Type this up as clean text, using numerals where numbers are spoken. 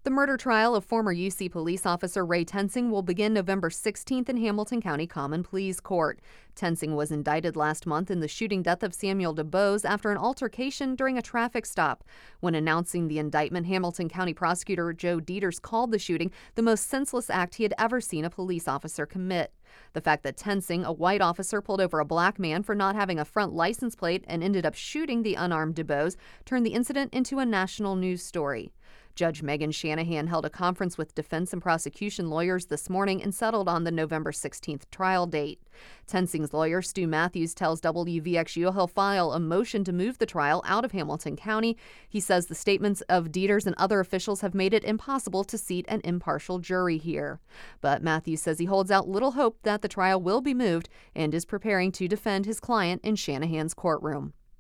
The murder trial of former UC police officer Ray Tensing will begin November 16th in Hamilton County Common Pleas Court. Tensing was indicted last month in the shooting death of Samuel DuBose after an altercation during a traffic stop. When announcing the indictment, Hamilton County Prosecutor Joe Dieters called the shooting the most senseless act he had ever seen a police officer commit. The fact that Tensing, a white officer, pulled over a black man for not having a front license plate and ended up shooting the unarmed DuBose turned the incident into a national news story. Judge Megan Shanahan held a conference with defense and prosecution lawyers this morning and settled on the November 16th trial date. Tensing's lawyer, Stu Matthews, tells WVXU he'll file a motion to move the trial out of Hamilton County. He says the statements of Dieters and other officials have made it impossible to seat an impartial jury here. But Matthews says he holds out little hope that the trial will be moved and is preparing to defend his client in Shanahan's courtroom.